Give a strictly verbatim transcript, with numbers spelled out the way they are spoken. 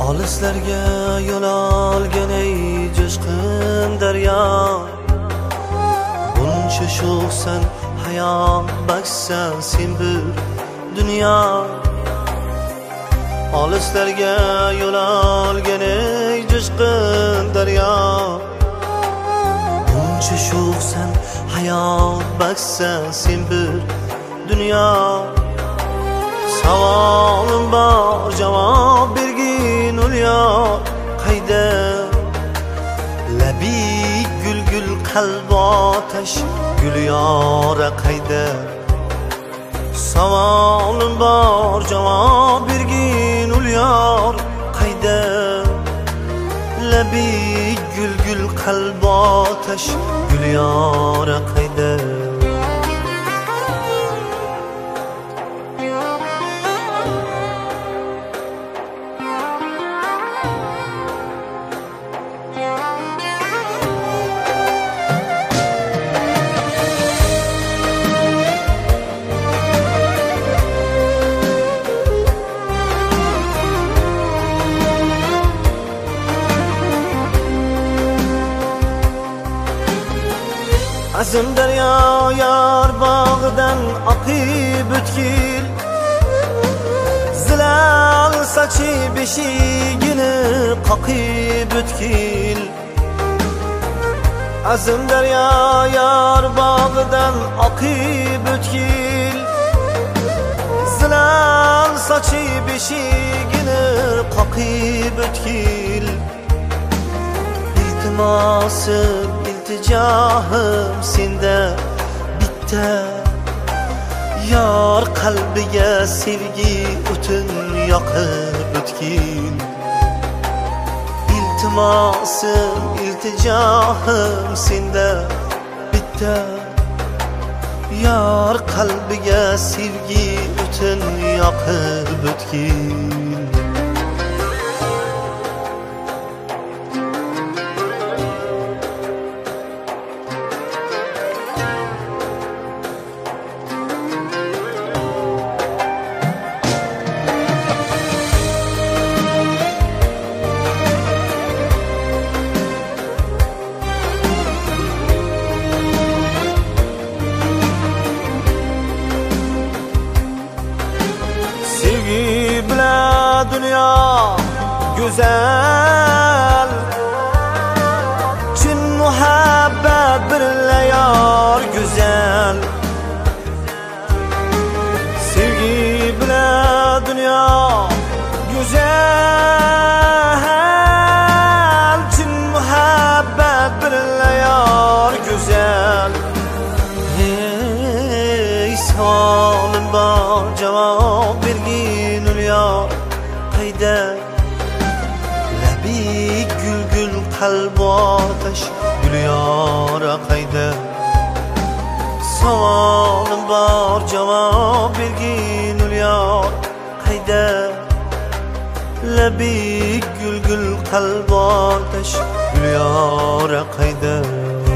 Olislarga yo'l olgan ey jo'shqin daryo, buncha sho'xsan hayot baksan sen bir dunyo. Olislarga yo'l olgan ey jo'shqin daryo, buncha sho'xsan hayot baksan sen bir dunyo. Savolim bor javob bergin ul yor qayda, labi gul gul qalb otash gul yora qayda. Savolim bor javob bergin ul yor qayda, labi gul gul qalb otash gul yora qayda. Azim daryo yor bog'idan oqib o'tkil, zilal sochi beshigini qoqib o'tkil. Azim daryo yor bog'idan oqib o'tkil, zilal sochi beshigini qoqib o'tkil. İltimosim iltijohim senda bitta, yor qalbiga sevgi o'tin yoqib o'tkil. İltimosim iltijohim senda bitta, yor qalbiga sevgi o'tin yoqib o'tkil. Dünya güzel, chin muhabbet birle yor güzel. Sevgi bilan dünya güzel, chin muhabbet birle yor güzel. Hey savolim bor javob bergin ul yor qayda, labi gul gul qalb otash gul yora qayda. Savolim bor javob bergin ul yor qayda, labi gul gul qalb otash gul yora qayda.